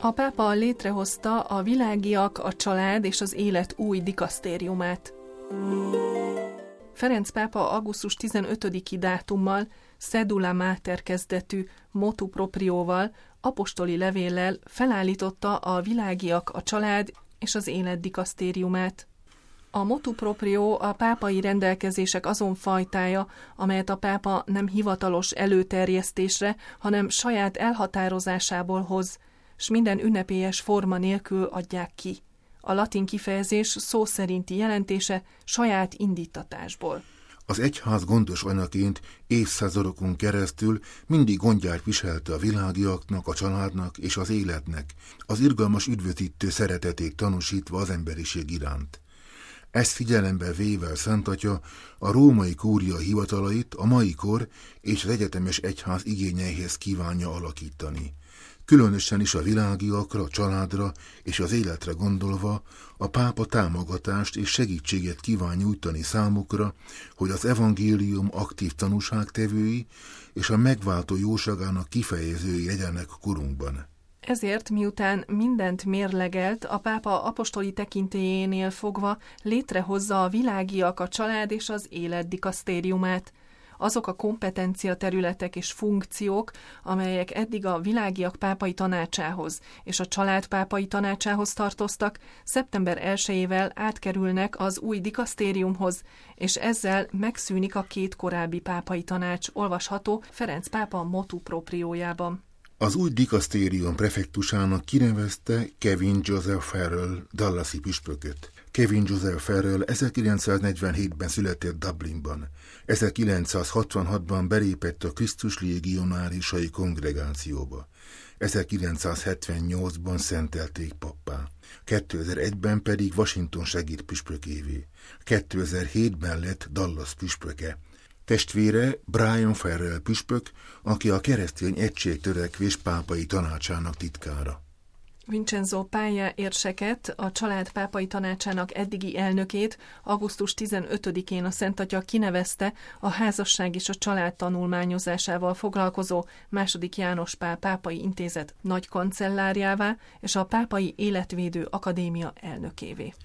A pápa létrehozta a világiak, a család és az élet új dikasztériumát. Ferenc pápa augusztus 15-i dátummal, Sedula Mater kezdetű motu proprióval, apostoli levéllel felállította a világiak, a család és az élet dikasztériumát. A motu proprio a pápai rendelkezések azon fajtája, amelyet a pápa nem hivatalos előterjesztésre, hanem saját elhatározásából hoz, s minden ünnepélyes forma nélkül adják ki. A latin kifejezés szó szerinti jelentése saját indítatásból. Az egyház gondos anyaként évszázadokon keresztül mindig gondját viselte a világiaknak, a családnak és az életnek, az irgalmas üdvözítő szeretetét tanúsítva az emberiség iránt. Ezt figyelembe véve a Szent Atya a római kúria hivatalait a mai kor és az egyetemes egyház igényeihez kívánja alakítani. Különösen is a világiakra, a családra és az életre gondolva a pápa támogatást és segítséget kíván nyújtani számukra, hogy az evangélium aktív tanúságtevői és a megváltó jóságának kifejezői legyenek korunkban. Ezért, miután mindent mérlegelt, a pápa apostoli tekintélyénél fogva létrehozza a világiak, a család és az élet dikasztériumát. Azok a kompetencia területek és funkciók, amelyek eddig a világiak pápai tanácsához és a család pápai tanácsához tartoztak, szeptember 1-ével átkerülnek az új dikasztériumhoz, és ezzel megszűnik a két korábbi pápai tanács, olvasható Ferenc pápa motu propriójában. Az új dikasztérium prefektusának kinevezte Kevin Joseph Farrell dallasi püspököt. Kevin Joseph Farrell 1947-ben született Dublinban. 1966-ban belépett a Krisztus légionárisai kongregációba. 1978-ban szentelték pappá. 2001-ben pedig Washington segédpüspökévé. 2007-ben lett Dallas püspöke. Testvére Brian Farrell püspök, aki a keresztény egységtörekvés pápai tanácsának titkára. Vincenzo Paglia érseket, a család pápai tanácsának eddigi elnökét augusztus 15-én a Szent Atya kinevezte a házasság és a család tanulmányozásával foglalkozó II. János Pál pápai intézet nagy kancellárjává és a Pápai Életvédő Akadémia elnökévé.